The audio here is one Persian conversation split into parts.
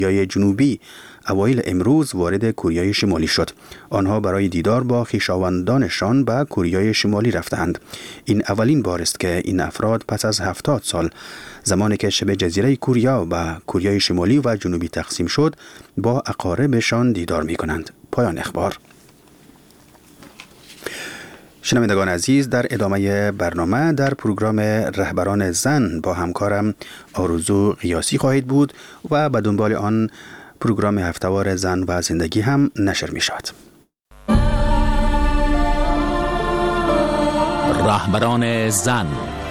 کره جنوبی اوایل امروز وارد کره شمالی شد. آنها برای دیدار با خویشاوندانشان به کره شمالی رفتند. این اولین بار است که این افراد پس از 70 سال زمانی که شبه جزیره کره به کره شمالی و جنوبی تقسیم شد با اقاربشان دیدار می کنند. پایان اخبار. شنوندگان عزیز، در ادامه برنامه در پروگرام رهبران زن با همکارم آرزو قیاسی خواهید بود و به دنبال آن پروگرام هفته‌وار زن و زندگی هم نشر می شود. رهبران زن.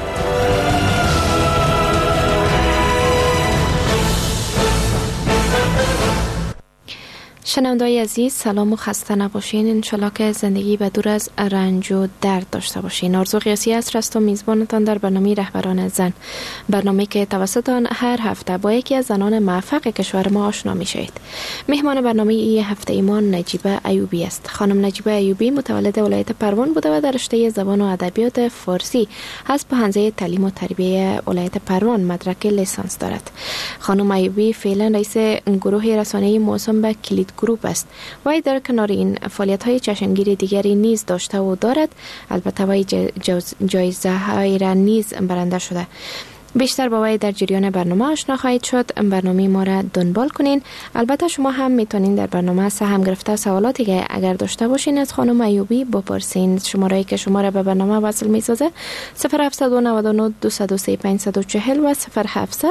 شنونده‌های عزیز، سلام و خسته نباشین. انشالله که زندگی به دور از رنج و درد داشته باشین. آرزو قیاسی است و میزبانتان در برنامه رهبران زن، برنامه که توسط آن هر هفته با یکی از زنان موفق کشور ما آشنا میشید. مهمان برنامه این هفته ایمان نجیبه ایوبی است. خانم نجیبه ایوبی متولد ولایت پروان بوده و در رشته زبان و ادبیات فارسی از حوزه تعلیم و تربیت ولایت پروان مدرک لیسانس دارد. خانم ایوبی فعلا رئیس گروه رسانه‌ای موسوم به کلید گروپ است و در کنار این فعالیت‌های چشمگیر دیگری نیز داشته و دارد. البته وی جایزه‌های را نیز برنده شده. بیشتر با وی در جریان برنامه آشنا خواهید شد. برنامه ما را دنبال کنین. البته شما هم میتونین در برنامه سهم گرفته سوالاتی که اگر داشته باشین از خانم ایوبی بپرسین. شماره‌ای که شما را به برنامه وصل میسازه 0799 203 540 و 0700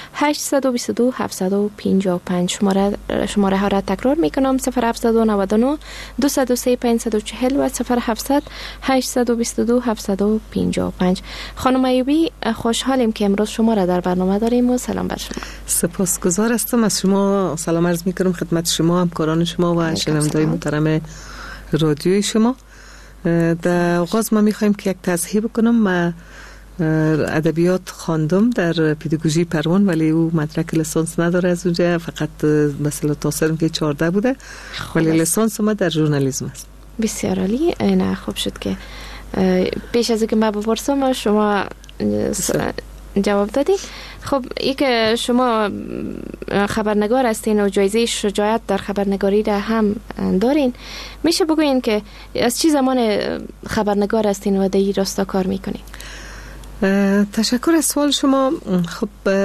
822 755. شماره ها را تکرار میکنم: 0799 203 540 و 0700 822 755. خانم ایوبی، خوشحالیم که امروز شما را در برنامه داریم و سلام بر شما. سپاسگزار هستم از شما. سلام عرض می‌کنم خدمت شما، همکاران شما و شنونده‌های محترم رادیوی شما. در آغاز ما می‌خوایم که یک تصحیح بکنم. من ادبیات خواندم در پداگوژی پروان، ولی او مدرک لیسانس نداره از اونجا، فقط مثلا تاثرم که 14 بوده، ولی لیسانس ما در ژورنالیسم است. بسیار عالی. نه خوب شد که پیش از اینکه من بپرسم شما جواب دادی. خب ای که شما خبرنگار هستین و جایزه شجاعت در خبرنگاری را هم دارین، میشه بگوین که از چی زمان خبرنگار هستین و در این راستا کار میکنین؟ تشکر از سوال شما. خب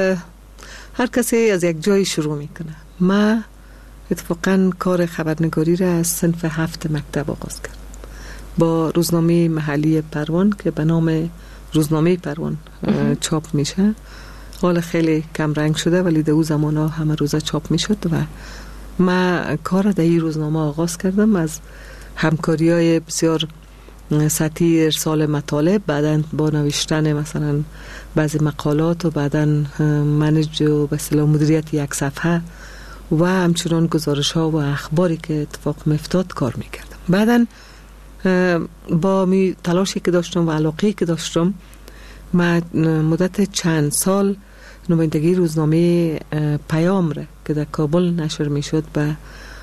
هر کسی از یک جای شروع میکنه. من اتفاقا کار خبرنگاری را از صنف 7 مکتب آغاز کردم با روزنامه محلی پروان که به نام روزنامه پروان چاپ میشه. حالا خیلی کم رنگ شده ولی در اون زمان ها همه روزه چاپ میشد و من کار در این روزنامه آغاز کردم از همکاری های بسیار سطحی، ارسال مطالب، بعداً با نوشتن مثلا بعضی مقالات و بعداً منیج و به اصطلاح مدیریت یک صفحه و همچنان گزارش ها و اخباری که اتفاق میافتاد کار میکردم. بعداً با تلاشی که داشتم و علاقه‌ای که داشتم من مدت چند سال نمایندگی روزنامه پیام را که در کابل نشر میشد به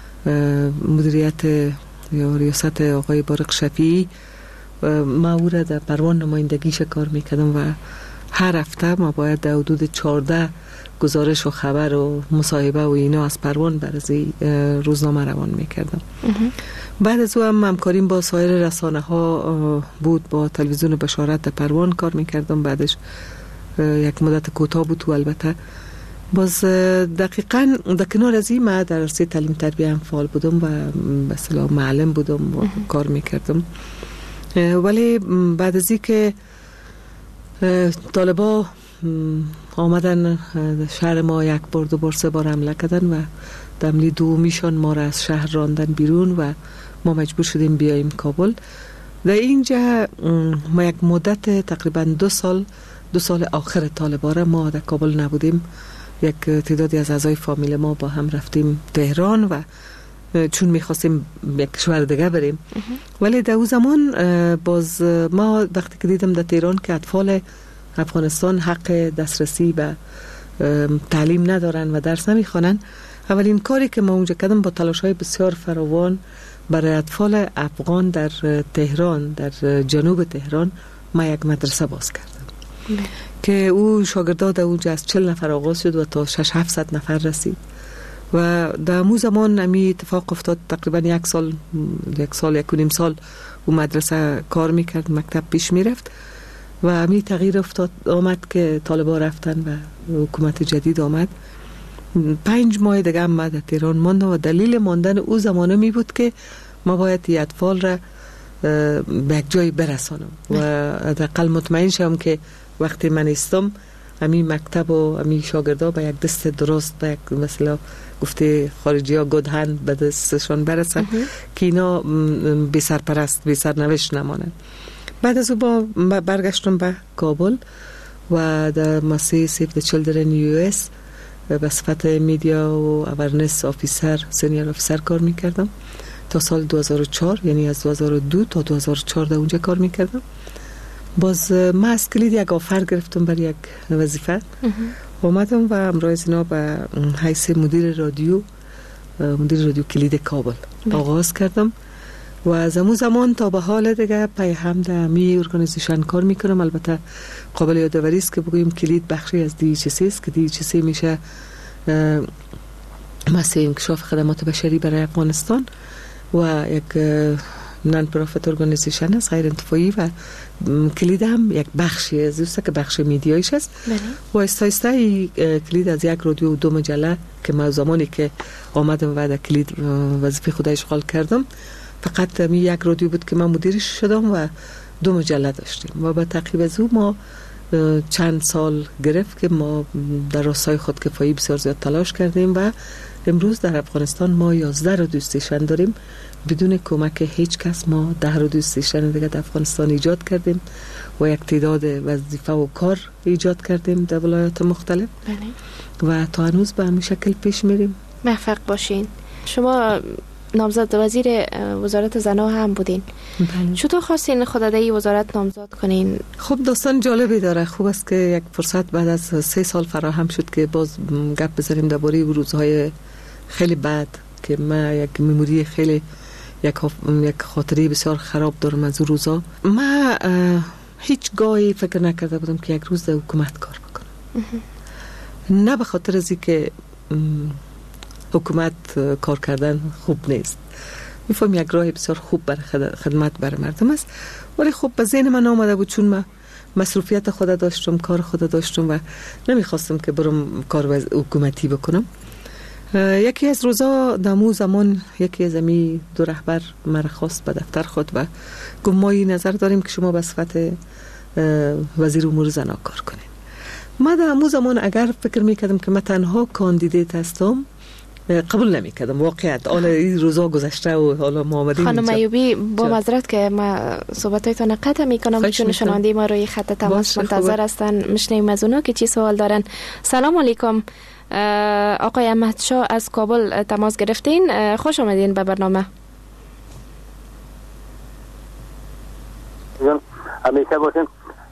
مدیریت یا ریاست آقای بارق شفیعی ما او را در پروان نمایندگیش کار میکردم و هر هفته ما باید در حدود 14 گزارش و خبر و مصاحبه و اینا از پروان برای روزنامه روان میکردم. بعد از او هم همکاریم با سایر رسانه ها بود. با تلویزیون بشارت در پروان کار میکردم. بعدش یک مدت کوتاه بود و البته باز دقیقاً در کنار از این من در عرصه تعلیم تربیت هم فعال بودم و به اصطلاح معلم بودم و کار میکردم. ولی بعد از این که طالبا آمدن شهر ما یک بار دو بار سه بار حمله کردن و در حمله دومیشان ما را از شهر راندن بیرون و ما مجبور شدیم بیاییم کابل. در اینجا ما یک مدت تقریبا 2 سال آخر طالبا را ما در کابل نبودیم. یک تعدادی از اعضای فامیل ما با هم رفتیم تهران و چون میخواستیم یک کشور دیگه بریم. ولی در اون زمان باز ما وقتی که دیدم در تهران که اطفال افغانستان حق دسترسی به تعلیم ندارن و درس نمیخوانن، اولین کاری که ما اونجا کردم با تلاش‌های بسیار فراوان برای اطفال افغان در تهران، در جنوب تهران، ما یک مدرسه باز کردم که او شاگردان در اونجا از 40 نفر آغاز شد و تا 600-700 نفر رسید و در همون زمان همی اتفاق افتاد. تقریبا یک سال یک و نیم سال او مدرسه کار میکرد، مکتب پیش میرفت و همی تغییر آمد که طالبا رفتن و حکومت جدید آمد. 5 ماه دیگه هم در تهران ماندم و دلیل ماندن او زمانه می بود که ما باید این اطفال را به یک جای برسانم و حداقل مطمئن شم که وقتی من استم همی مکتب و همی شاگردا به یک دست درست، به یک مثلا گفته خارجی ها گود هند به دستشان برسن که اینا بی سرپرست بی سرنوشت نمانند. بعد از او برگشتم به کابل و در مؤسسه سیو د چیلدرن US به صفت میدیا و اورنس آفیسر، سینیر آفیسر کار میکردم تا سال 2004. یعنی از 2002 تا 2004 در اونجا کار میکردم. باز ما از کلید یک آفر گرفتم برای یک وظیفه، اومدم و امروز اینا به حیث مدیر رادیو کلید کابل آغاز کردم و از همون زمان تا به حال دیگه پای هم در می ارگانیزیشن کار میکنم. البته قابل یادآوری است که بگوییم کلید بخشی از DHC است که DHC میشه مؤسسه انکشاف خدمات بشری برای افغانستان و یک نان پروفیت ارگانیزیشن است، غیر انتفاعی، و کلید هم یک بخشی از است که بخش میدیایش است. و استایسته کلید از یک رادیو و 2 مجله که ما زمانی که آمدم و در کلید وظیفه خود اشغال کردم فقط یک رادیو بود که من مدیرش شدم و 2 مجله داشتیم و با تعقیب از او ما چند سال گرفت که ما در راستای خودکفایی بسیار زیاد تلاش کردیم و امروز در افغانستان ما 11 رادیو استیشن داریم. بدون کمک هیچ کس ما 10 رادیو استیشن دیگه در افغانستان ایجاد کردیم و یک تعداد وظیفه و کار ایجاد کردیم در ولایات مختلف. و تا هنوز به همین شکل پیش میریم. موفق باشین. شما نامزد وزیر وزارت زنان هم بودین. چطور خواستین خود در این وزارت نامزد کنین؟ خب داستان جالبی داره. خوب است که یک فرصت بعد از 3 سال فراهم شد که باز گپ بزنیم درباره روزهای خیلی بد که ما یک مموری خیلی یک خاطره بسیار خراب دارم از روزا. ما هیچ گاهی فکر نکرده بودم که یک روز در حکومت کار بکنم. نه به خاطر از اینکه حکومت کار کردن خوب نیست، میفهم یک راه بسیار خوب برای خدمت برای مردم است، ولی خب به ذهن من آمده بود چون من مسئولیت خود داشتم، کار خود داشتم و نمیخواستم که برم کار حکومتی بکنم. یکی از روزا دمو زمان یکی از امی 2 رهبر مرا خواست به دفتر خود و گفت ما این نظر داریم که شما به صفت وزیر امور زنان کار کنین. ما در همون زمان اگر فکر میکردم که من تنها کاندیدیت هستم قبول نمیکردم. واقعیت حالا این روزا گذشته و حالا ما آمدیم. خانم ایوبی با معذرت که ما صحبتایتان قطع میکنم چون شنونده ما روی خط تماس منتظر هستن، میشنیم از اونا که چی سوال دارن. سلام علیکم آقای احمد شاه از کابل تماس گرفتین. خوش آمدین به برنامه. همیشه باشین.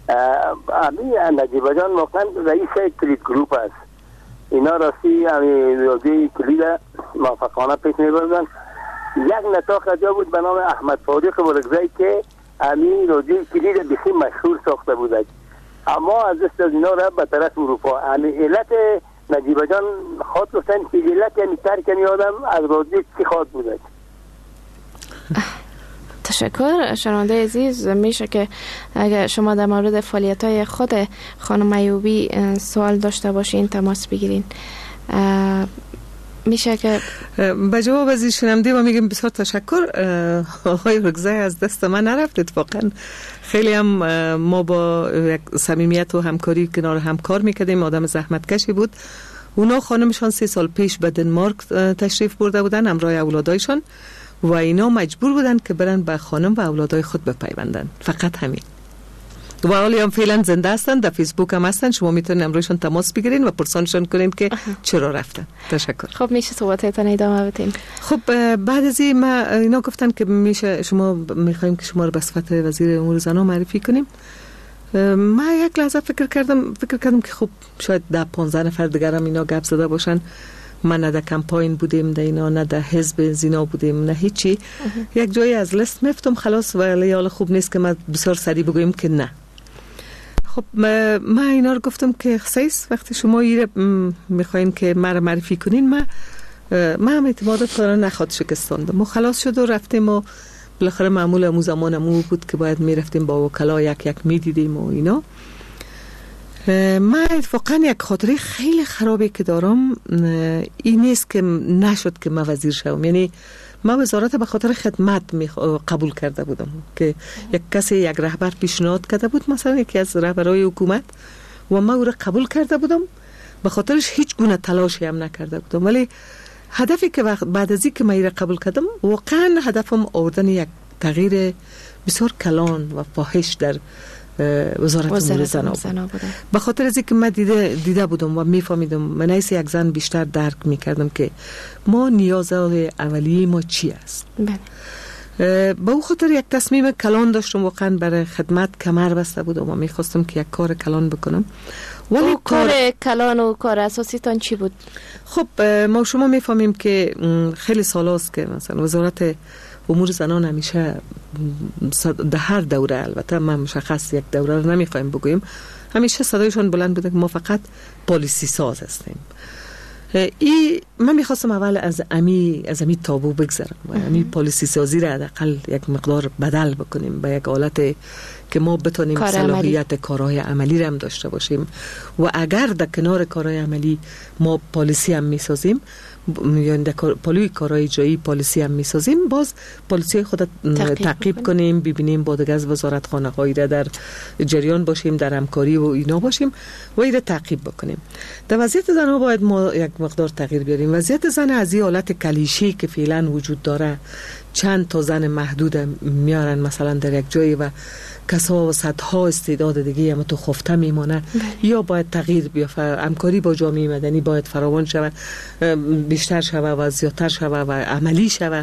نجیب جان واقعا رئیس کلید گروپ است. اینا راستی رادیوی کلید موفقانه پیش میبردن. یک نطاق جا بود به نام احمد فاروق ورکزی که همین رادیوی کلید بسیار مشهور ساخته بود، اما از دست از اینا را به طرف اروپا. علت نجیب جان خواهد گفتن که علت یعنی ترکنی آدم از رادیو چی خواهد بود؟ تشکر شنونده عزیز. میشه که اگر شما در مورد فعالیت‌های خود خانم ایوبی سوال داشته باشین تماس بگیرین. میشه که به جواب از این شنونده ما میگم بسیار تشکر. آقای رکزی از دست من نرفت. اتفاقا خیلی هم ما با یک صمیمیت و همکاری کنار هم کار میکردیم. آدم زحمت کشی بود. اونا خانمشان 3 سال پیش به دنمارک تشریف برده بودن همراه اولادایشان و اینا مجبور بودن که برن به خانم و اولادای خود بپیوندن. فقط همین. و حالی هم فعلا زنده هستن، در فیسبوک هم هستن. شما میتونین امروزشون تماس بگیرین و پرسانشون کنین که چرا رفتن. تشکر. خب میشه صحبتتون ادامه بدین. خب بعد از این ما اینا گفتن که میشه شما میخوایم که شما رو به صفت وزیر امور زنان معرفی کنیم. ما یک لحظه فکر کردم که خب شاید 10-15 نفر دیگر هم اینا گپ زده باشن. من نه در کمپاین بودیم، در اینا نه در حزب زینا بودیم، نه هیچی. یک جایی از لیست میفتم خلاص، ولی حالا خوب نیست که ما بسیار سریع بگویم که نه. خب ما اینا رو گفتم که خصیص وقتی شما میخواین که ما رو معرفی کنین، ما ما هم اعتمادات خدا نخواد شکستاند. ما خلاص شد و رفتیم و بالاخره معمول امو زمان امو بود که باید میرفتیم با وکلا یک میدیدیم و اینا. من اتفاقا یک خاطره خیلی خرابی که دارم این نیست که نشد که من وزیر شوم. یعنی من وزارت به خاطر خدمت قبول کرده بودم که یک کسی یک رهبر پیشنهاد کرده بود، مثلا یکی از رهبرای حکومت، و من او را قبول کرده بودم، به خاطرش هیچ گونه تلاشی هم نکرده بودم. ولی هدفی که بعد از اینکه من این را قبول کردم، واقعا هدفم آوردن یک تغییر بسیار کلان و فاحش در وزارت امور زن بوده. به خاطر از اینکه من دیده بودم و میفهمیدم، من از یک زن بیشتر درک میکردم که ما نیازهای اولیه ما چی است. با او خاطر یک تصمیم کلان داشتم، واقعا برای خدمت کمر بسته بودم و میخواستم که یک کار کلان بکنم. ولی کار کلان و کار اساسی تان چی بود؟ خب ما شما میفهمیم که خیلی سال است که مثلا وزارت امور زنان همیشه در هر دوره، البته ما مشخص یک دوره رو نمیخوایم بگوییم، همیشه صدایشان بلند بوده که ما فقط پالیسی ساز هستیم. من میخواستم اول از امی تابو بگذرم و امی پالیسی سازی را حداقل یک مقدار بدل بکنیم به یک حالت که ما بتونیم صلاحیت کارهای عملی را هم داشته باشیم و اگر در کنار کارهای عملی ما پالیسی هم میسازیم یا در پلوی کارهای جایی پالیسی هم میسازیم، باز پالیسی خود تعقیب کنیم، ببینیم با دیگه از وزارت خانه هایی را در جریان باشیم، در همکاری و اینا باشیم و این را تعقیب بکنیم. در وضعیت زنها باید ما یک مقدار تغییر بیاریم. وضعیت زن از این حالت کلیشه‌ای که فعلا وجود داره، چند تا زن محدود میارن مثلا در یک جایی و کسا و صدها استعداد دیگه هم تو خفته میمانه، یا باید تغییر بیافته. همکاری با جامعه مدنی باید فراوان شود، بیشتر شود و زیادتر شود و عملی شود.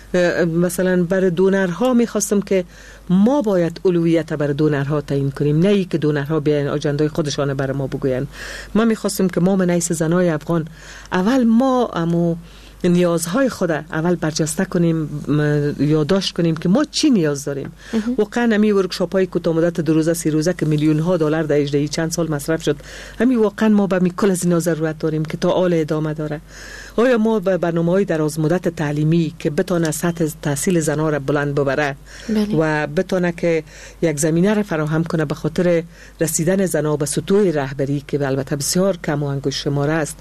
مثلا برای دونرها میخواستم که ما باید اولویت برای دونرها تعیین کنیم، نه ای که دونرها بیان آجندای خودشان برای ما بگوین. ما میخواستم که ما منیس زنای افغان اول ما نیازهای خود اول برجسته کنیم، یادداشت کنیم که ما چی نیاز داریم. واقعا همین ورکشاپ های کوتاه مدت 2 روزه 3 روزه که میلیون ها دلار در اجرایی چند سال مصرف شد، همین واقعا ما به کل از اینا ضرورت داریم که تا آل ادامه داره. آیا ما به برنامه‌های دراز مدت تعلیمی که بتونه سطح تحصیل زنها را بلند ببره و بتونه که یک زمینه را فراهم کنه به خاطر رسیدن زنها به سطوح رهبری که البته بسیار کم و انگشت شماره است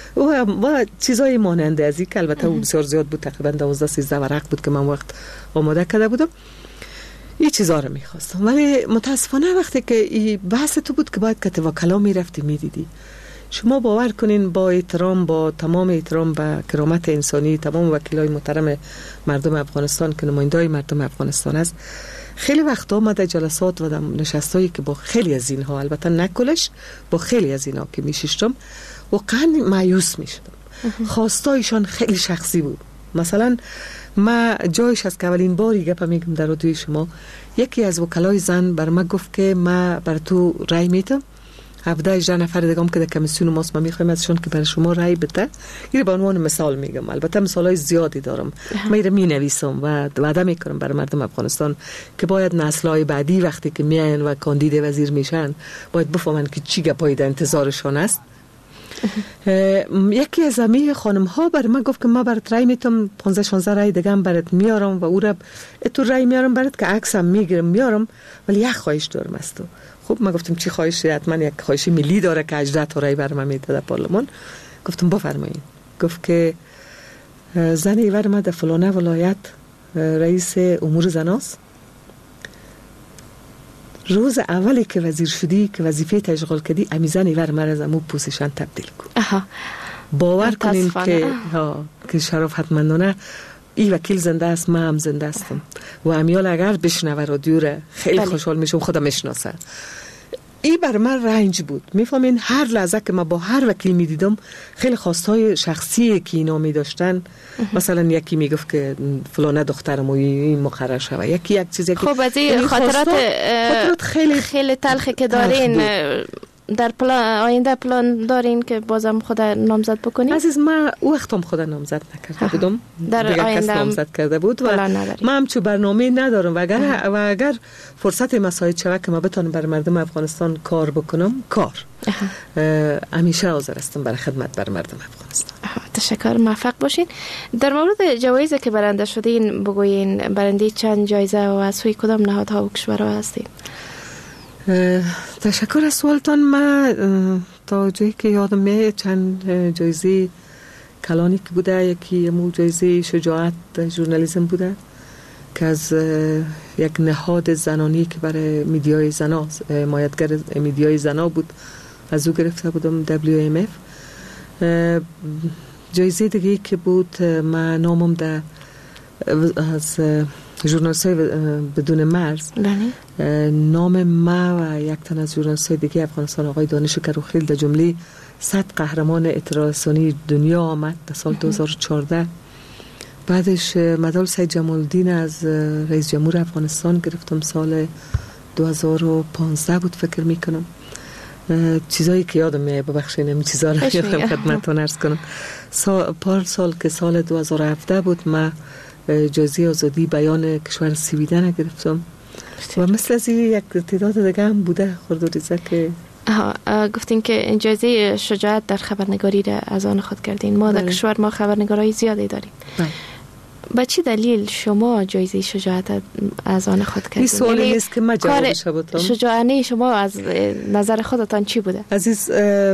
و چیزای مانند از این که البته بسیار زیاد بود، تقریبا 12-13 ورق بود که من وقت آماده کرده بودم، این چیزا رو میخواستم. ولی متاسفانه وقتی که این بحث تو بود که باید که وکلا میرفتی میدیدی، شما باور کنین با احترام، با تمام احترام به کرامت انسانی تمام وکیلای محترم مردم افغانستان که نمایندای مردم افغانستان است، خیلی وقتا ما در جلسات و در نشستایی که با خیلی از اینها، البته نکلش، با خیلی از اینها که میشیشتم واقعا مایوس میشدم. خواستایشان خیلی شخصی بود. مثلا ما جایش از که اولین باری گپ میگم در رادیوی شما، یکی از وکلای زن بر ما گفت که ما بر تو رای میدم، 17-18 نفر دیگه که در کمیسیون ماست، ما میخوایم ازشون که برای شما رای بده. این به عنوان مثال میگم، البته مثالای زیادی دارم. من این می نویسم و وعده میکنم برای مردم افغانستان که باید نسل‌های بعدی وقتی که میاین و کاندید وزیر میشن باید بفهمن که چی گپای در انتظارشان است. یکی از امی خانم ها بر من گفت که ما برات رای میتم، 15-16 رای دیگه هم برات میارم و او را تو رای میارم برات که عکسم میگیرم میارم، ولی یک خواهش دارم از تو. خب من گفتم چی خواهشی؟ حتما یک خواهشی ملی داره که 18 تا رای بر من میده در پارلمان. گفتم بفرمایید. گفت که زن ایور ما در فلانه ولایت رئیس امور زناست، روز اولی که وزیر شدی که وظیفه تشغیل کردی امیزن ایور مرز امو پوزیشن تبدیل کن. باور کنین که شرافتمندانه این وکیل زنده است، من هم زنده هستم و امیال اگر بشنوه رادیو را خیلی خوشحال میشم، خودم میشناسه. این بر من رنج بود. میفهمین هر لحظه که من با هر وکیل میدیدم خیلی خواستهای شخصی که اینا میداشتن، مثلا یکی میگفت که فلانه دخترم این مقرر شوه، یکی یک چیزی که خب از این خاطرات خیلی تلخی که دارین در آینده پلان دارین که بازم خود نامزد بکنین؟ عزیز ما وقتم خود نامزد نکرده بودم، در آینده نامزد کرده بود و ما هم چه برنامه ندارم و اگر فرصت مساعد شود که ما بتونم برای مردم افغانستان کار بکنم، همیشه حاضر هستم برای خدمت برای مردم افغانستان. تشکر، موفق باشین. در مورد جوایزی که برنده شدین بگوین، برنده چند جایزه و از سوی کدام نهادها و کشورها هستین؟ تشکر از سوالتان. من تا جایی که یادم میاد چند جایزه کلانی که بوده، یکی مو جایزه شجاعت ژورنالیسم بوده که از یک نهاد زنانی که برای میدیای زنا، حمایتگر میدیای زنا بود، از او گرفته بودم، WMF. جایزه دیگه که بود، من نامم ده از ژورنالیست‌های بدون مرز، نام ما و یک تن از ژورنالیست‌های دیگه افغانستان، آقای دانش کروخیل، در جمله 100 قهرمان اطلاع رسانی دنیا آمد در سال 2014. بعدش مدال سید جمال الدین از رئیس جمهور افغانستان گرفتم، سال 2015 بود فکر میکنم. چیزایی که یادم میاد، ببخشید این چیزا رو خدمتتون عرض کنم. سال که سال 2017 بود، من جایزه آزادی بیان کشور سویدن گرفتم و مثل از یک تعداد دیگه هم بوده خردوریزه که گفتین که جایزه شجاعت در خبرنگاری را از آن خود کردین. ما در کشور ما خبرنگارای زیادی داریم. به چه دلیل شما جایزه شجاعت از آن خود کردین؟ این سوالی نیست که من جوابش بدم. شجاعانه شما از نظر خودتان چی بوده؟ عزیز،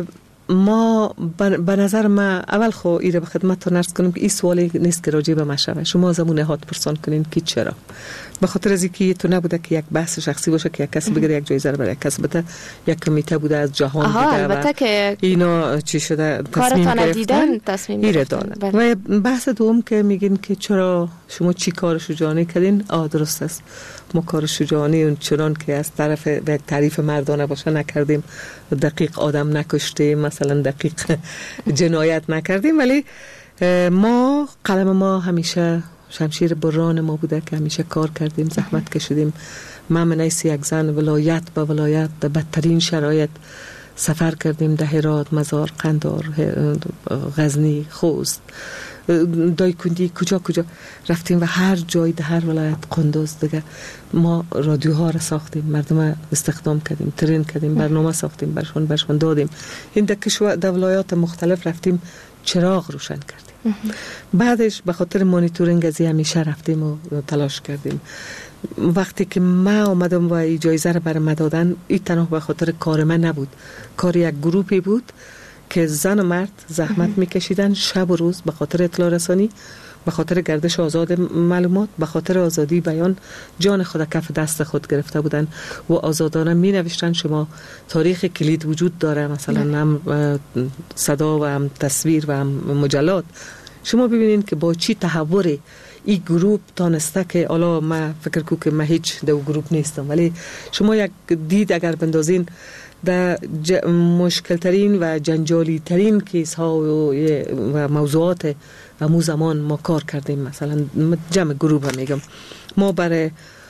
ما به نظر من اول خو ایره به خدمتتون عرض کنم که این سوالی نیست که راجع به من شوه. شما از همون نهاد پرسان کنین که چرا. به خاطر از اینکه تو نبوده که یک بحث شخصی باشه که یک کس بگیره یک جایزه رو برای یک کس بده. یک کمیته بوده از جهان بوده و که اینا چی شده تصمیم گرفتن تصمیم و بحث دوم که میگین که چرا شما چی کار شجاعانه کردین. درست است، ما کار شجاعانه اون چنان که از طرف به تعریف مردانه باشه نکردیم، دقیق آدم نکشتیم، مثلا دقیق جنایت نکردیم، ولی ما قلم ما همیشه شمشیر بران ما بوده که همیشه کار کردیم، زحمت کشیدیم. من منیس یک زن ولایت به ولایت در بدترین شرایط سفر کردیم، در هرات، مزار، قندار، غزنی، خوست، دایکندی، کجا رفتیم و هر جای در هر ولایت، قندوز دیگه ما رادیوها را ساختیم، مردم استخدام کردیم، ترین کردیم، برنامه ساختیم، برشون دادیم. این در ولایات مختلف رفتیم، چراغ روشن کردیم. بعدش به خاطر مانیتورینگ از همیشه رفتیم و تلاش کردیم. وقتی که من آمدم و این جایزه را برام دادن، این تنها به خاطر کار من نبود، کار یک گروهی بود که زن و مرد زحمت میکشیدن شب و روز به خاطر اطلاع رسانی، به خاطر گردش آزاد معلومات، به خاطر آزادی بیان، جان خود کف دست خود گرفته بودن و آزادانه می نوشتن. شما تاریخ کلید وجود داره، مثلا هم صدا و هم تصویر و هم مجلات. شما ببینید که با چی تحوری این گروه تانسته که حالا من فکر کنم که من هیچ در گروه نیستم، ولی شما یک دید اگر بندازین در مشکل ترین و جنجالی ترین کیس ها و موضوعات امو زمان ما کار کردیم. مثلا جمع گروه هم میگم، ما برای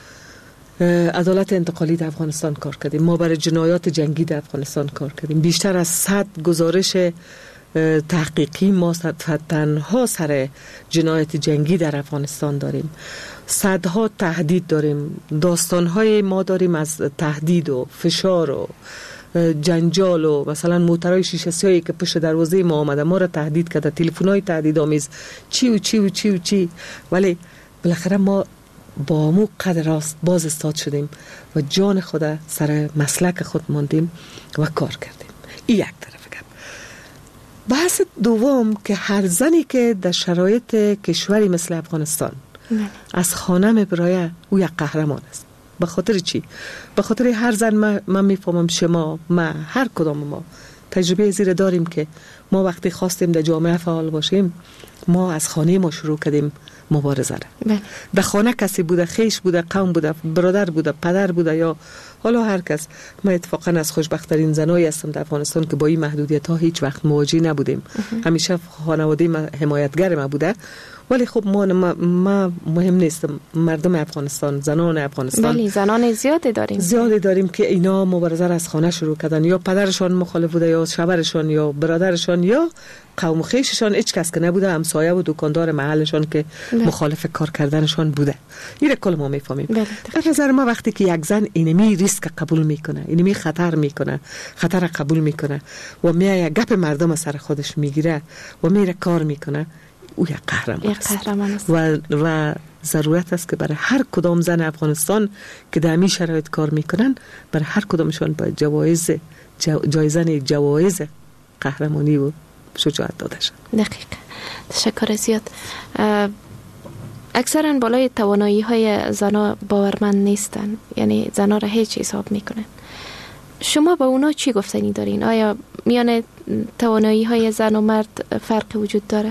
عدالت انتقالی در افغانستان کار کردیم، ما برای جنایات جنگی در افغانستان کار کردیم. بیشتر از 100 گزارش تحقیقی ما تنها سر جنایت جنگی در افغانستان داریم. صدها تهدید داریم، داستانهای ما داریم از تهدید و فشار و جنجال و مثلا موترهای شیشه‌سیاهی که پشت دروازه ما آمده ما را تهدید کرده، تلفن‌های تهدیدآمیز، چی. ولی بالاخره ما با مو قدر راست باز استاد شدیم و جان خود سر مسلک خود ماندیم و کار کردیم. این یک طرف گپ. بحث دوم که هر زنی که در شرایط کشوری مثل افغانستان از خانه میبرایه، او یک قهرمان است. به خاطر چی؟ به خاطر هر زن من میفهمم، شما، من، هر کدام ما تجربه زیر داریم که ما وقتی خواستیم در جامعه فعال باشیم، ما از خانه ما شروع کردیم مبارزه را. در خانه کسی بوده، خیش بوده، قوم بوده، برادر بوده، پدر بوده یا حالا هر کس. من اتفاقا از خوشبخت‌ترین زنایی هستم در افغانستان که با این محدودیت ها هیچ وقت مواجه نبودیم. همیشه خانواده ما حمایتگر ما بوده. ولی خب ما مهم نیستم، مردم افغانستان، زنان افغانستان، ولی زنان زیادی داریم که اینا مبارزه از خانه شروع کردن، یا پدرشان مخالف بوده، یا شوهرشان، یا برادرشان، یا قوم خویششان هیچ کس که نبوده، همسایه و دکاندار محلشان که مخالف کار کردنشان بوده. این کل ما میفهمیم. در نظر ما وقتی که یک زن اینمی ریسک قبول میکنه، اینمی خطر میکنه، خطر قبول میکنه و میای گپ مردم سر خودش میگیره و میره کار میکنه، او یک قهرمان است. و ضرورت است که برای هر کدام زن افغانستان که در همین شرایط کار میکنن، برای هر کدامشان باید جوایز قهرمانی و شجاعت داده شد. دقیق. تشکر زیاد. اکثرا بالای توانایی های زنا باورمند نیستن، یعنی زنا را هیچ حساب میکنن. شما با اونا چی گفتنی دارین؟ آیا میان توانایی های زن و مرد فرق وجود داره؟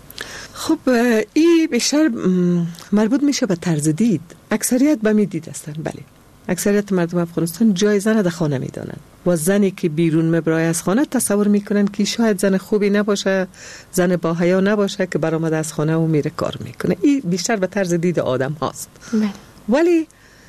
خب این بیشتر مربوط میشه به طرز دید. اکثریت به می دید هستن. بله، اکثریت مردم افغانستان جای زن در خانه میدانن و زنی که بیرون میبرای از خانه تصور میکنن که شاید زن خوبی نباشه، زن با حیا نباشه که برآمده از خانه و میره کار میکنه. این بیشتر به طرز دید آدم هاست. ولی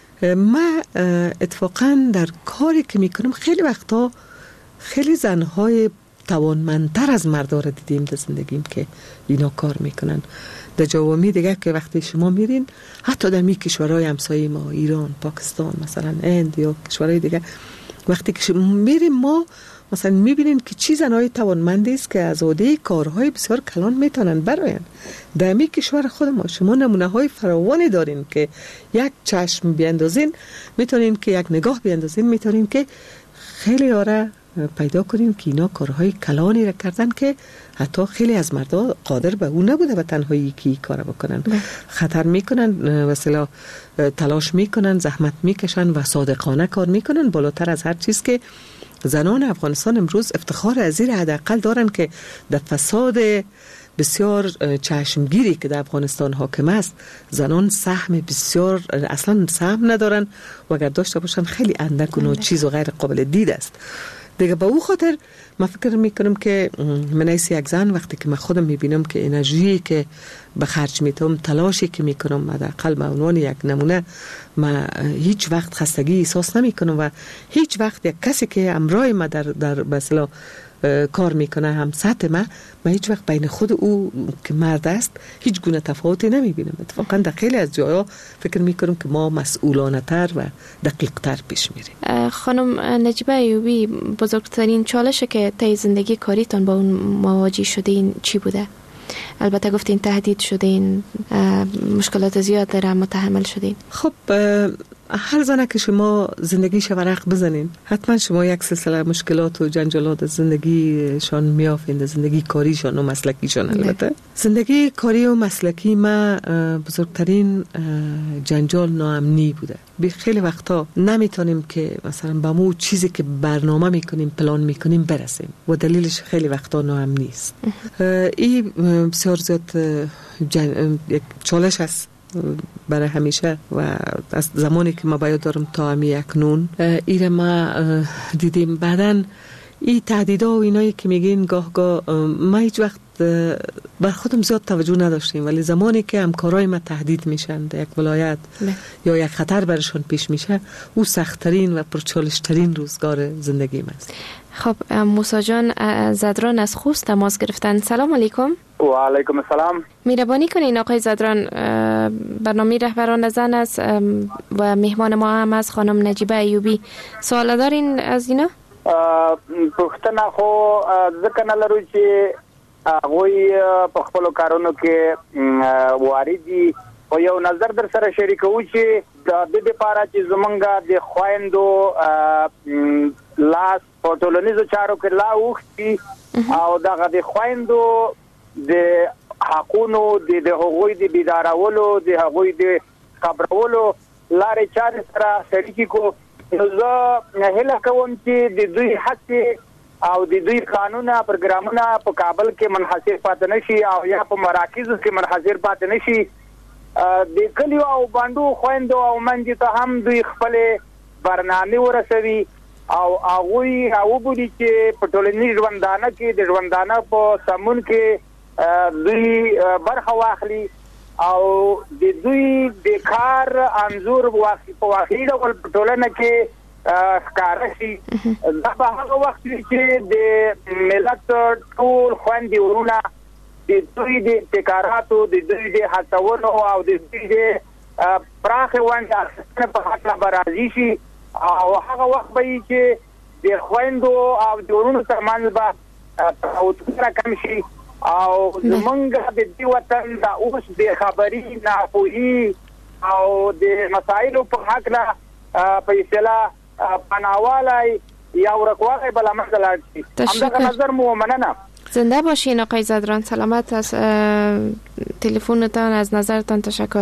ما اتفاقا در کاری که میکنم خیلی وقتا خیلی زنهای توانمندتر از مردا را دیدیم در زندگیم که اینا کار میکنن. در جوامی دیگه که وقتی شما میرین، حتی در می کشورهای همسایه ما، ایران، پاکستان، مثلا هند یا کشورهای دیگه، وقتی که میریم ما مثلا میبینین که چی زنهای توانمندی است که از عهده کارهای بسیار کلان میتونن براین. در می کشور خود ما شما نمونه های فراوانی دارین که یک چشم بیاندازین میتونین که یک نگاه بیاندازین میتونین که خیلی آره پیدا کنیم که اینا کارهای کلانی را کردن که حتی خیلی از مردا قادر به اون نبوده به تنهایی که کار بکنن. خطر میکنن، مثلا تلاش میکنن، زحمت میکشن و صادقانه کار میکنن. بالاتر از هر چیز که زنان افغانستان امروز افتخار از این حداقل دارن که در فساد بسیار چشمگیری که در افغانستان حاکم است، زنان سهم بسیار اصلا سهم ندارن و اگر داشته باشن خیلی اندک و چیز و غیر قابل دید است. دیگه با او خاطر من فکر میکنم که من ایسی یک زن وقتی که من خودم میبینم که انرژی که به خرج میتم، تلاشی که میکنم، حداقل به عنوان یک نمونه من هیچ وقت خستگی احساس نمیکنم و هیچ وقت یک کسی که همراه ما در مثلا کار میکنه هم سطح من هیچ وقت بین خود او که مرد است هیچ گونه تفاوتی نمیبینم. اتفاقا در خیلی از جاها فکر میکنم که ما مسئولانه تر و دقیق تر پیش میریم. خانم نجیبه ایوبی، بزرگترین چالشی که طی زندگی کاریتان با اون مواجه شدین چی بوده؟ البته گفتین تهدید شدین، مشکلات زیاد داره متحمل شدین. خب هر زنه که شما زندگیش ورق بزنین حتما شما یک سلسله مشکلات و جنجالات زندگیشان میافین، زندگی کاریشان و مسلکیشان. البته زندگی کاری و مسلکی ما بزرگترین جنجال ناامنی بوده. خیلی وقتا نمیتونیم که مثلا با مو چیزی که برنامه میکنیم، پلان میکنیم برسیم و دلیلش خیلی وقتا ناامنی است. این بسیار زیاد یک چالش است برای همیشه و از زمانی که ما باید دارم تا همی اکنون ایره ما دیدیم. بعدن این تهدیدها و اینایی که میگین گاه ما هیچ وقت بر خودم زیاد توجه نداشتیم، ولی زمانی که همکارای ما تهدید میشن در یک ولایت یا یک خطر برشان پیش میشه، او سخت‌ترین و پرچالش‌ترین روزگار زندگیم است. خب موسی جان زدران از خوست تماس گرفتن. سلام علیکم. و علیکم السلام. مهربانی کنین آقای زدران، برنامه رهبران زن است و مهمان ما هم از خانم نجیبه ایوبی. سوال دارین از اینا؟ پختنه خو ځکه نه لرو چې هغوی په خپلو کارونو کې وارد دي او یو نظر در سره شریکوو چې د دې لپاره چې زمونږ د خویندو لاس په ټولنیزو چارو کې لا اوښتي او دغه د خویندو د حقونو د هغوی د بیدارولو، د هغوی د خبرولو لارې چارې سره شریکي کو. زه هیله کوم چې د دوی هڅې او د دوی قانونه پروګرامونه په کابل کې منحصر پاتې نشي او یا په مراکزو کې منحصر پاتې نشي. د کلیو او باندو خويندو او منځ ته هم دوی خپل برنامه ورسوي او هغوی وګوري چې په ټولنیز ژوندانه کې د ژوندانه په سمون کې دوی برخه واخلي او د دوی د کار انزور په واقعي ډول په ټولنه کې ښکاره شي. دا به هغه وخت وي چې د ملت ټول خویندې ورونه د دوی د ابتکاراتو، د دوی د هڅونو او د دوی د پراخې ونډې اخیستنې په هکله به راضي شي، او هغه وخت به وي چې د خویندو او د ورونو ترمنځ به تفاوتونه کم شي، او زمونږ د دې وطن د اوس د خبري ناپوهي او د مسایلو په هکله په اصطلاح پناهوالی یا ورکوالی به له منځه لاړ شي. همدغه نظر مو مننه. زنده باشین آقای زدران، سلامت. از تلفنتان، از نظرتان تشکر.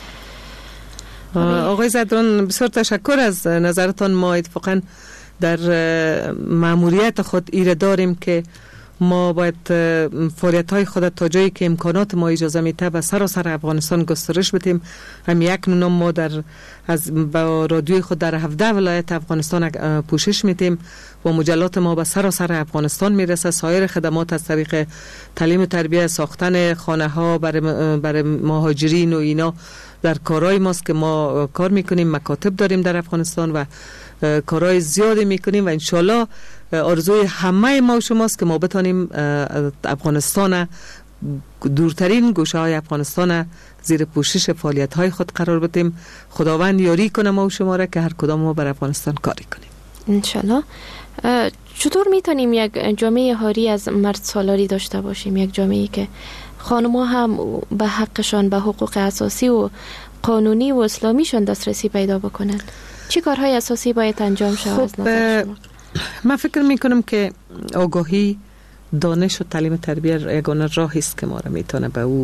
آقای زدران بسیار تشکر از نظرتان. ما اتفاقا در مأموریت خود ایره داریم که ما باید فعالیت‌های خود تا جایی که امکانات ما اجازه میده به سراسر افغانستان گسترش بدیم. هم یک نونم ما با رادیوی خود در 17 ولایت افغانستان پوشش میدیم و مجلات ما به سراسر افغانستان میرسه. سایر خدمات از طریق تعلیم و تربیت، ساختن خانه ها برای مهاجرین و اینا در کارهای ماست که ما کار میکنیم. مکاتب داریم در افغانستان و کارهای زیادی میکنیم و انشالله آرزوی همه ما و شماست که ما بتانیم افغانستان، دورترین گوشه های افغانستان زیر پوشش فعالیت های خود قرار بدیم. خداوند یاری کنه ما و شما را که هر کدام ما بر افغانستان کاری کنیم انشالله. چطور میتونیم یک جامعه حاری از مرد سالاری داشته باشیم؟ یک جامعه که خانم‌ها هم به حقشان، به حقوق اساسی و قانونی و اسلامیشان دسترسی پیدا بکنن. چه کارهای اساسی باید انجام شود از نظر شما؟ من فکر میکنم که آگاهی، دانش و تعلیم تربیت یگانه راهی است که ما را میتونه به او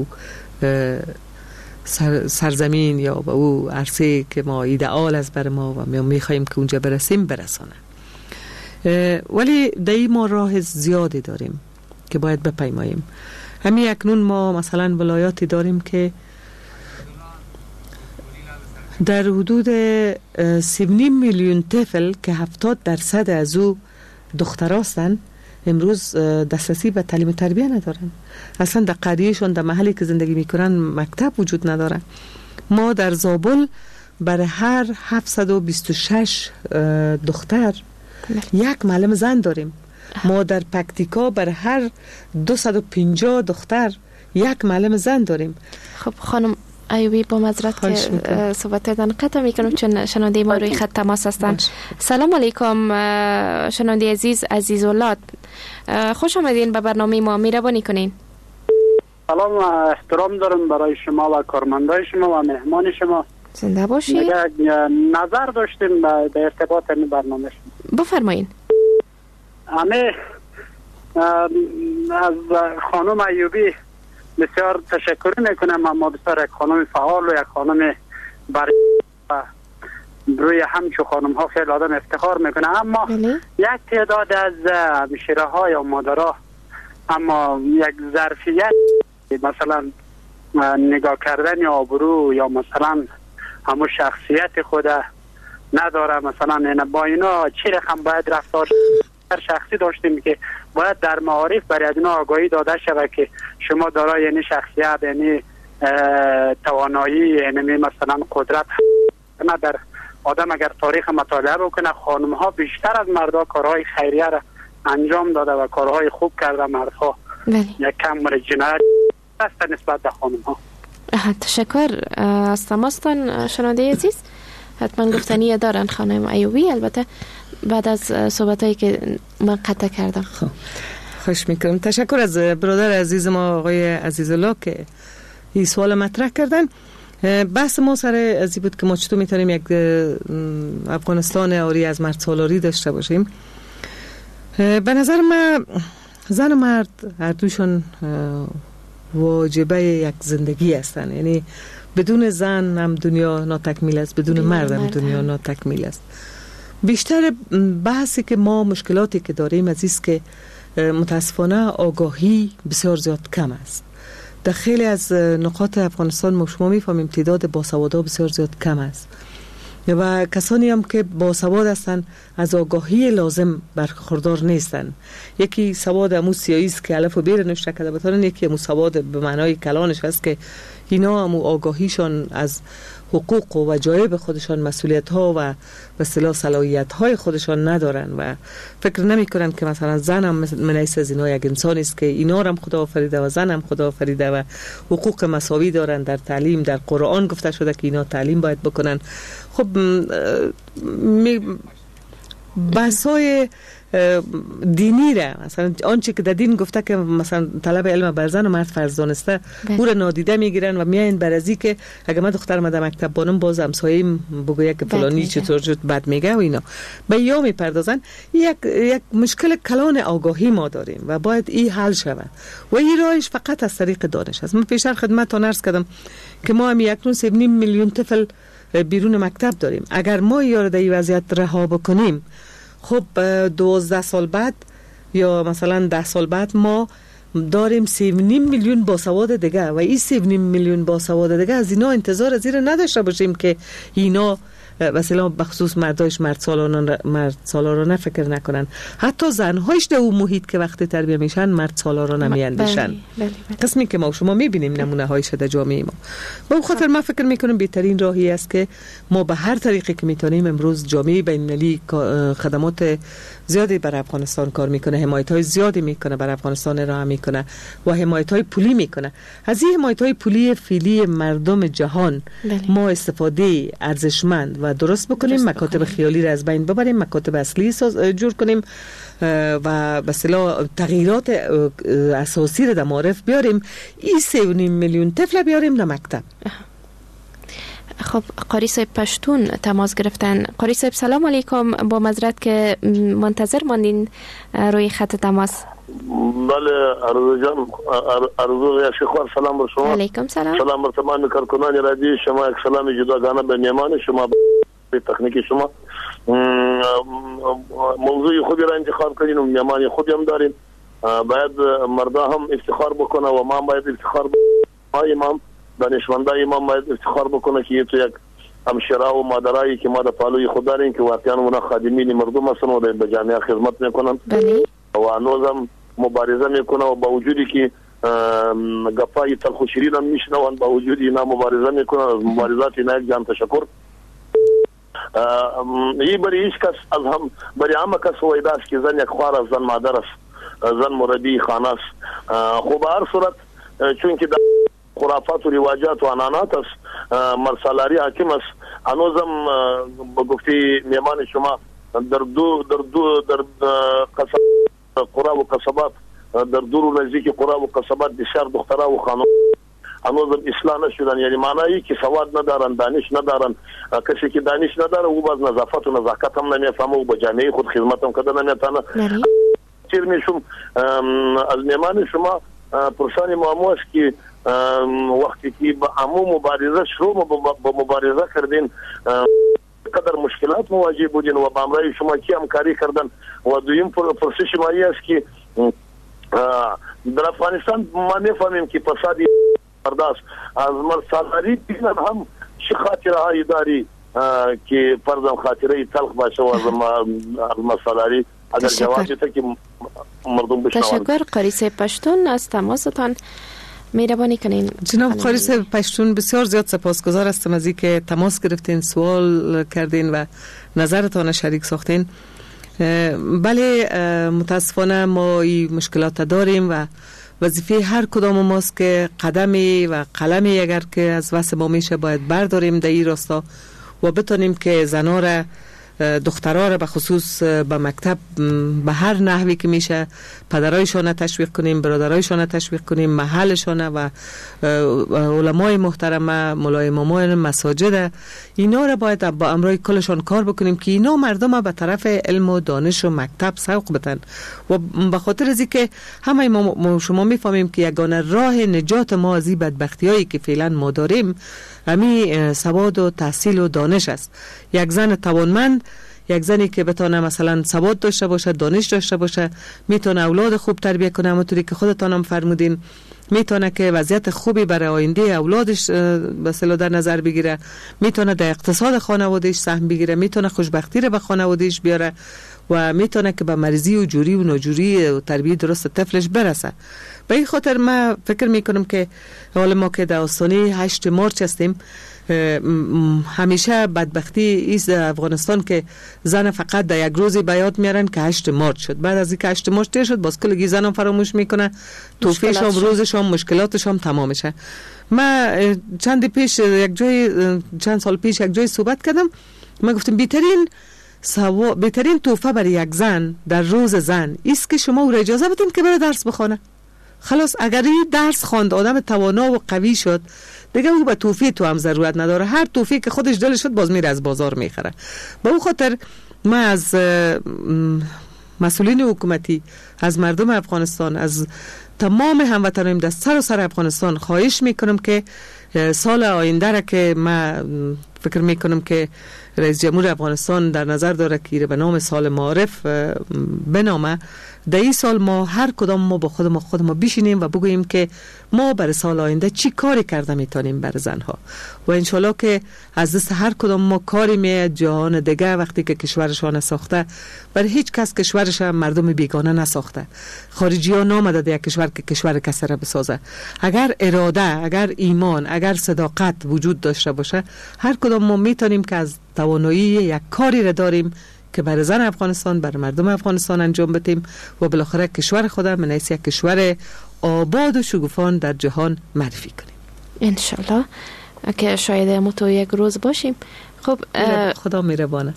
سرزمین یا به او عرصه که ما ایدئال است بر ما و میخواهیم که اونجا برسانه. ولی در ما راه زیادی داریم که باید بپیماییم. همین اکنون ما مثلا ولایاتی داریم که در حدود 3.5 میلیون طفل که 70% از او دختراستن امروز دسترسی به تعلیم و تربیت ندارن. اصلا در قریهشون، در محلی که زندگی میکنن مکتب وجود نداره. ما در زابل برای هر 726 دختر یک معلم زن داریم. ما در پکتیکا برای هر 250 دختر یک معلم زن داریم. خب خانم ایوبی، با معذرت که صحبتتان قطع میکنم چون شنونده ما روی خط تماس هستن. سلام علیکم شنونده عزیز اولاد، خوش آمدین به برنامه ما. مهربانی کنین. سلام، احترام دارم برای شما و کارمندای شما و مهمان شما. زنده باشید. نظر داشتیم به ارتباط این برنامه شما. بفرمایین. همه از خانم ایوبی بسیار تشکر میکنم. اما بسیار یک خانم فعال و یک خانم برای روی همچو خانم ها خیلی آدم افتخار میکنه. اما یک تعداد از همشیره ها یا مادرها اما یک ظرفیت مثلا نگاه کردن آبرو یا مثلا همون شخصیت خود نداره. مثلا با اینا چی رقم باید رفتار شخصی داشتیم که باید در معارف برای اینا آگاهی داده شود که شما دارای یعنی شخصیت، یعنی توانایی، یعنی مثلا قدرت نه. در آدم اگر تاریخ مطالعه بکنه خانم ها بیشتر از مردها کارهای خیریه را انجام داده و کارهای خوب کرده. مردها یک کم جنایت است نسبت به خانم ها. تشکر از تماستان شنونده عزیز. حتما گفتنی دارن خانم ایوبی، البته بعد از صحبتایی که من قطع کردم. خوش میکنم. تشکر از برادر عزیز ما آقای عزیزالله که این سوال مطرح کردن. بحث ما سر ازی بود که ما چطور میتونیم یک افغانستان آری از مرد سالاری داشته باشیم. به نظر من زن و مرد هر دوشون واجبه یک زندگی هستن. یعنی بدون زن هم دنیا ناتکمیل است، بدون مرد هم دنیا ناتکمیل است. بیشتر بحثی که ما مشکلاتی که داریم از است که متاسفانه آگاهی بسیار زیاد کم است. در خیلی از نقاط افغانستان ما شما میفهمیم تعداد باسوادا بسیار زیاد کم است و کسانی هم که باسواد هستن از آگاهی لازم برخوردار نیستن. یکی سواد امو سیایی است که الف و ب نوشته کرده بتونن، یکی امو سواد به معنای کلانش هست که اینا هم آگاهیشان از حقوق و وجایب خودشان، مسئولیت ها و به اصطلاح صلاحیت های خودشان ندارن و فکر نمی کنن که مثلا زن هم منیس از اینا یک انسان است که اینا هم خدا آفریده و زن هم خدا آفریده و حقوق مساوی دارن. در تعلیم در قرآن گفته شده که اینا تعلیم باید بکنن. خب بحثای دینی را مثلا آنچه که در دین گفته که مثلا طلب علم بر زن و مرد فرض دانسته او را نادیده میگیرن و میاین برازی که اگه من دخترم در مکتب بانم باز همسایه‌ام بگه که فلانی چطور شد بد میگه و اینا به یا میپردازن. یک مشکل کلان آگاهی ما داریم و باید این حل شود و این راهش فقط از طریق دانش است. من پیشتر خدمتتون عرض کردم که ما هم اکنون 7.5 میلیون طفل بیرون مکتب داریم. اگر ما یارو در این وضعیت رها بکنیم، خب 12 سال بعد یا مثلا 10 سال بعد ما داریم 3.5 میلیون باسواد دیگه و این 3.5 میلیون باسواد دیگه از اینا انتظار از این نداشته باشیم که اینا مثلا بخصوص مردایش مرد سالارانه فکر نکنن. حتی زنهایش در اون محیط که وقتی تربیه میشن مرد سالارانه میاندیشن. قسمی که ما شما میبینیم نمونه هایش در جامعه ما. به اون خاطر من فکر میکنم بهترین راهی است که ما به هر طریقی که میتونیم امروز جامعه بین‌المللی خدمات زیادی برای افغانستان کار میکنه، حمایت‌های زیادی میکنه برای افغانستان ارائه میکنه و حمایت‌های پولی میکنه. از این حمایت‌های پولی فعلی مردم جهان ما استفاده ارزشمند و درست بکنیم، مکاتب خیالی را از بین ببریم، مکاتب اصلی جور کنیم و به اصطلاح تغییرات اساسی را در معارف بیاریم. این 3.5 میلیون طفل بیاریم در مکتب. خب قاری صاحب پشتون تماس گرفتن. قاری صاحب سلام علیکم، با معذرت که منتظر ماندین روی خط تماس. بله ارزو جان، ارزو یا شیخوار سلام بر شما. علیکم سلام. سلام بر تمام کارکنان رادیو شما، یک سلام جداگانه به میهمان شما، به تکنیکی شما. موضوع خودی را انتخاب کردین و میهمان خودی هم داریم. باید مردا هم افتخار بکنه و ما باید افتخار بکنه. امام دانشمندای امام باید افتخار بکنه که تو یک همشیره و مادرایی که ما در پالوی خود داریم که واقعا اونا خادمین مردم هستن و به جامعه خدمت میکنن و هنوزم مبارزه میکنه و با وجودی که گپای تلخ و شیرین هم میشنون، با وجودی اینا مبارزه میکنه. از مبارزات اینا یک جان تشکر. این برای هیچ کس از هم برای همه کس وایده است که زن یک خوار از زن مادر است، زن مربی خانه است. خب به هر صورت چون که خرافات و رواجات و عنعنات است، مرسالاری حاکم است. هنوزم با گفته میهمان شما در قرى و قصبات، در دور نزدیک قرى و قصبات بسیار دخترها و خانم هنوزم اصلاح نشدن. یعنی معنی که سواد ندارن، دانش ندارن. کسی که دانش نداره او باز نظافت و نزاکت هم نمیفهمه و با جامعه خود خدمت هم کده نمیتونه. چیر میشم از میهمان شما پرسان معمو است که وقتی که با عمو مبارزه شروع با مبارزه کردین قدر مشکلات مواجه بودین و با همراه شما کی همکاری کردن و دویم پرسش مایی است که در افغانستان ما نفهمیم که فسادی پرداست از مرسالاری دیگر هم چه خاطره هایی داری که فرضاً خاطره تلخ باشه و از مرسالاری اگر جوابی تا که مردم بشنوند. تشکر قاری صاحب پشتون از تماستان. مهربانی کنین جناب قاری صاحب پشتون، بسیار زیاد سپاسگزار هستم از اینکه تماس گرفتین، سوال کردین و نظرتان شریک ساختین. بله متاسفانه ما این مشکلات داریم و وظیفه هر کدام ماست که قدمی و قلمی اگر که از واسه ما میشه باید برداریم در این راستا و بتونیم که زنا را، دخترها را به خصوص به مکتب به هر نحوی که میشه پدرایشان تشویق کنیم، برادرایشان تشویق کنیم، محلشان و علمای محترمه، مولای امامان مساجد، اینا را باید با امرای کلشان کار بکنیم که اینا مردم به طرف علم و دانش و مکتب سوق بدن و به خاطر از اینکه همه ما شما میفهمیم که یگانه راه نجات ما از این بدبختیایی که فعلا ما داریم همین سواد و تحصیل و دانش است. یک زن توانمند، یک زنی که بتونه مثلا سواد داشته باشه، دانش داشته باشه، میتونه اولاد خوب تربیت کنه، همونطوری که خودتان هم فرمودین، میتونه که وضعیت خوبی برای آینده اولادش به اصطلاح در نظر بگیره، میتونه در اقتصاد خانوادهش سهم بگیره، میتونه خوشبختی رو به خانوادهش بیاره و میتونه که به مریضی و جوری و ناجوری و تربیت درست طفلش برسه. به این خاطر ما فکر میکنم که حالا ما که در آستانه 8 مارچ هستیم، همیشه بدبختی ایست افغانستان که زن فقط در یک روزی به یاد میارن که 8 مارچ شد. بعد از اینکه 8 مارچ شد باز کلگی زنم فراموش میکنه، توفیشم روزشم مشکلاتشم تمام میشه. ما چند سال پیش یک جای صحبت کردم، من گفتم بهترین تحفه برای یک زن در روز زن است که شما او را اجازه بدین که بره درس بخونه. خلاص اگر این درس خواند، آدم توانا و قوی شد، دیگه او به توفیق تو هم ضرورت نداره. هر توفیق که خودش دلش شد باز میره از بازار میخره. به اون خاطر ما از مسئولین حکومتی، از مردم افغانستان، از تمام هموطنان در سر افغانستان خواهش میکنم که سال آینده را که ما فکر میکنم که رئیس جمهور افغانستان در نظر داره که به نام سال معارف بنامه، در این سال ما هر کدام ما با خود ما بشینیم و بگوییم که ما برای سال آینده چی کاری کرده میتونیم برای زنها و انشالله که از دست هر کدام ما کاری میاد. جهان دیگه وقتی که کشورشان ساخته، برای هیچ کس کشورش مردم بیگانه نساخته. خارجی ها نامده در یک کشور که کشور کسی را بسازه. اگر اراده، اگر ایمان، اگر صداقت وجود داشته باشه، هر کدام ما میتونیم که از توانایی یک کاری را داریم که برای زن افغانستان، برای مردم افغانستان انجام بدیم و بالاخره کشور خود من یک کشور آباد و شگوفان در جهان معرفی کنیم. انشالله که شاید ما تو یک روز باشیم. خب خدا مهربانه.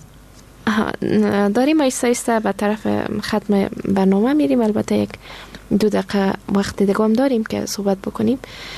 داریم ایسته به طرف ختم برنامه میریم. البته یک 2 دقیقه وقت دیگه هم داریم که صحبت بکنیم.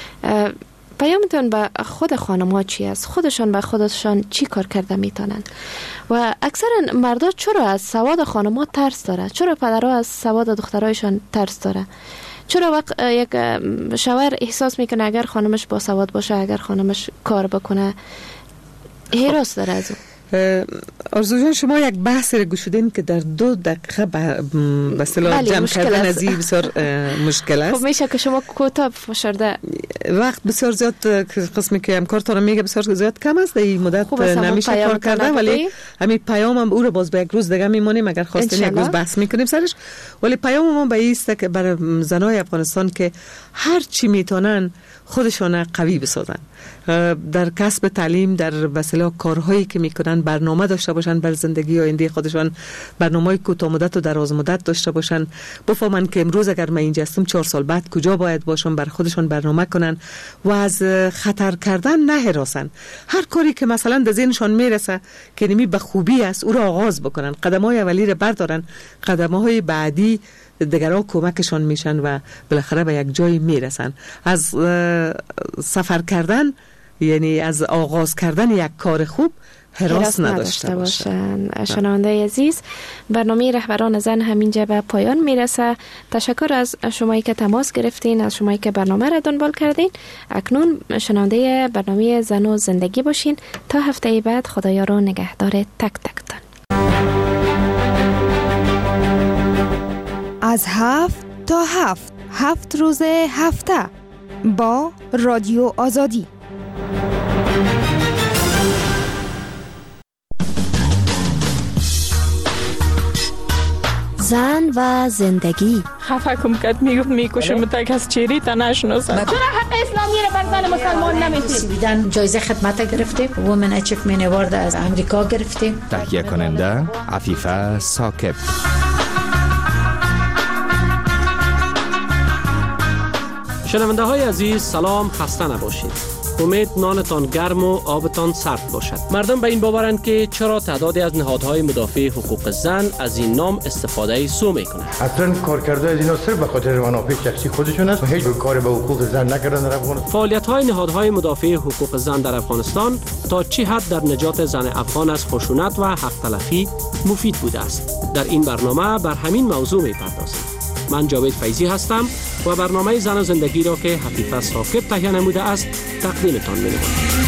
پیامتون به خود خانم ها چی است؟ خودشان به خودشان چی کار کرده میتونن؟ و اکثر مردا چرا از سواد خانم ها ترس داره؟ چرا پدرها از سواد دخترایشان ترس داره؟ چرا وقت یک شوهر احساس میکنه اگر خانمش با سواد باشه، اگر خانمش کار بکنه، هراس داره از او؟ آرزو جان، شما یک بحث رو گشودین که در 2 دقیقه به اصطلاح جمع کردن از این بسیار مشکل است. خب میشه که شما کوتاه فشرده وقت بسیار زیاد قسمی که همکارتان میگه بسیار زیاد کم است، در این مدت نمیشه کار کرده، ولی همین پیامم او رو باز به یک روز دیگه میمونیم اگر خواستین یک روز بحث میکنیم سرش. ولی پیام ما به این است که برای زنای افغانستان که هر چی میتونن خودشون قوی بسازن، در کسب تعلیم، در وسیله کارهایی که میکنن برنامه داشته باشن بر زندگی آینده خودشون، برنامه‌های کوتاه مدت و دراز مدت داشته باشن، بفهمن که امروز اگر من اینجا هستم 4 سال بعد کجا باید باشم، بر خودشون برنامه کنن و از خطر کردن نه هراسن. هر کاری که مثلا در ذهنشون میرسه که نمی به خوبی است او را آغاز بکنن، قدم‌های اولی را بردارن، قدم‌های بعدی دیگرها کمکشان میشن و بالاخره به یک جایی میرسن. از سفر کردن یعنی از آغاز کردن یک کار خوب هراس نداشته باشن. شنونده عزیز، برنامه رهبران زن همینجا به پایان میرسه. تشکر از شمایی که تماس گرفتین، از شمایی که برنامه را دنبال کردین. اکنون شنونده برنامه زن و زندگی باشین. تا هفته بعد خدایا رو نگهدار تک تکتان. از 7 تا 7 روز هفته با رادیو آزادی. زن و زندگی. خفه کم کد میکشم تا کس چیری تا نشناسم. چرا حق اسلامی رو بر زن مسلمان نمیدید؟ جایزه خدمت گرفتیم، وومن اچیومنت اوارد از امریکا گرفتیم. تهیه کننده عفیفه ثاقب. شنونده های عزیز، سلام، خسته نباشید. امید نانتان گرم و آبتان سرد باشد. مردم به این باورند که چرا تعدادی از نهادهای مدافع حقوق زن از این نام استفاده سو میکنند. اصلا کارکرده از اینا صرف به خاطر منافع شخصی خودشون است و هیچ کاری به حقوق زن نکردن در افغانستان. فعالیت های نهادهای مدافع حقوق زن در افغانستان تا چه حد در نجات زن افغان از خشونت و حق تلفی مفید بوده است. در این برنامه بر همین موضوع میپردازیم. من جاوید فیضی هستم و برنامه زن و زندگی را که عفیفه ثاقب تهیه نموده است تقدیمتان می‌نماییم.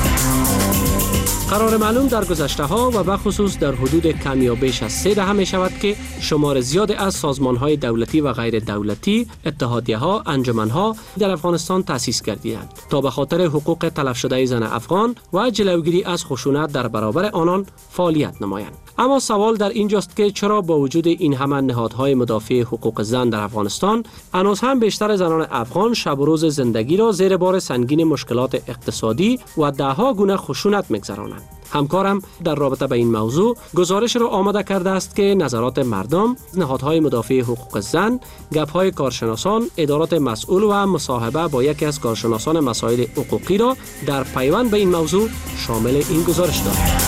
قرار معلوم در گذشته ها و بخصوص در حدود کم یا بیش از 3 دهه می شود که شمار زیاد از سازمان های دولتی و غیر دولتی، اتحادیه ها، انجمن ها در افغانستان تأسیس گردیدند تا به خاطر حقوق تلف شده زن افغان و جلوگیری از خشونت در برابر آنان فعالیت نمایند. اما سوال در اینجاست که چرا با وجود این همه نهادهای مدافع حقوق زن در افغانستان هنوز هم بیشتر زنان افغان شب و روز زندگی را زیر بار سنگین مشکلات اقتصادی و دهها گونه خشونت می‌گذرانند. همکارم در رابطه با این موضوع گزارش را آماده کرده است که نظرات مردم، نهادهای مدافع حقوق زن، گپ‌های کارشناسان، ادارات مسئول و مصاحبه با یکی از کارشناسان مسائل حقوقی را در پیوند به این موضوع شامل این گزارش دارد.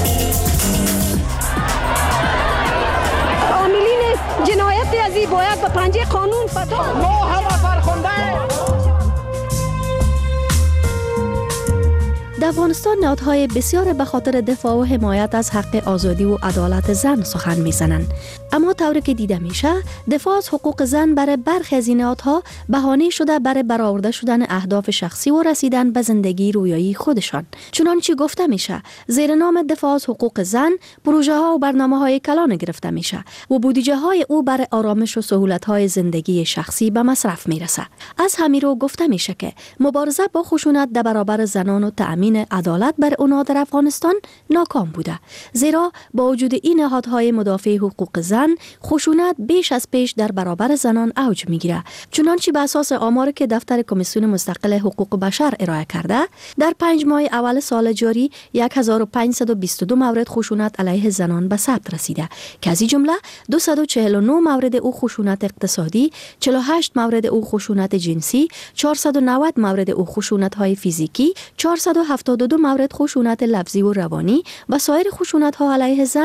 عاملین جنایت ازی باید به پنجه قانون فتح. ما همه فرخنده. در افغانستان نهادهای بسیار به خاطر دفاع و حمایت از حق آزادی و عدالت زن سخن میزنند، اما طوری که دیده میشه دفاع از حقوق زن برای برخی از این نهادها بهانه شده برای برآورده شدن اهداف شخصی و رسیدن به زندگی رویایی خودشان. چنانچه گفته میشه زیر نام دفاع از حقوق زن پروژه ها و برنامه های کلان گرفته میشه و بودجه های او برای آرامش و سهولت های زندگی شخصی به مصرف میرسه. از همین رو گفته میشه که مبارزه با خشونت در برابر زنان و تأمین عدالت بر اونها در افغانستان ناکام بوده، زیرا با وجود این نهادهای مدافع حقوق زن خشونت بیش از پیش در برابر زنان اوج میگیره. چنانچه به اساس آماری که دفتر کمیسیون مستقل حقوق بشر ارائه کرده، در 5 ماه اول سال جاری 1522 مورد خشونت علیه زنان به ثبت رسیده که از این جمله 249 مورد او خشونت اقتصادی، 48 مورد او خشونت جنسی، 490 مورد او خشونت های فیزیکی، 472 مورد خشونت لفظی و روانی و سایر خشونت ها علیه زن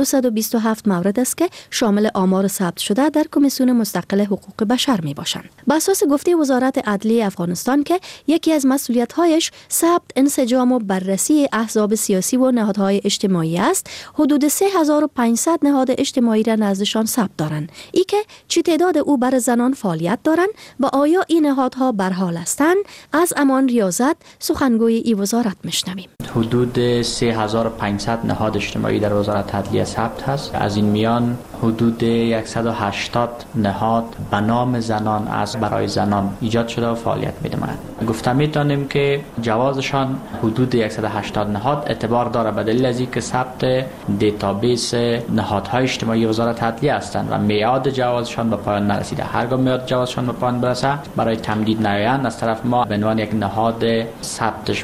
227 مورد است که شامل آمار ثبت شده در کمیسیون مستقل حقوق بشر می باشند. بر اساس گفته وزارت عدلیه افغانستان که یکی از مسئولیت‌هایش ثبت، انسجام و بررسی احزاب سیاسی و نهادهای اجتماعی است، حدود 3500 نهاد اجتماعی را نزدشان ثبت دارند. ای که چه تعداد او بر زنان فعالیت دارند و آیا این نهادها بر حال هستند؟ از امان ریاضت سخنگوی ای وزارت میشنویم. حدود 3500 نهاد اجتماعی در وزارت عدلیه ثبت هست. از این میان حدود 180 نهاد به نام زنان از برای زنان ایجاد شده و فعالیت می‌نمایند. گفته می‌تونیم که جوازشان حدود 180 نهاد اعتبار داره به دلیل از اینکه ثبت دیتابیس نهادهای اجتماعی وزارت عدلیه هستند و میعاد جوازشان به پایان نرسیده. هرگاه میعاد جوازشان به پایان برسه برای تمدید نیایند از طرف ما به عنوان یک نهاد ثبتش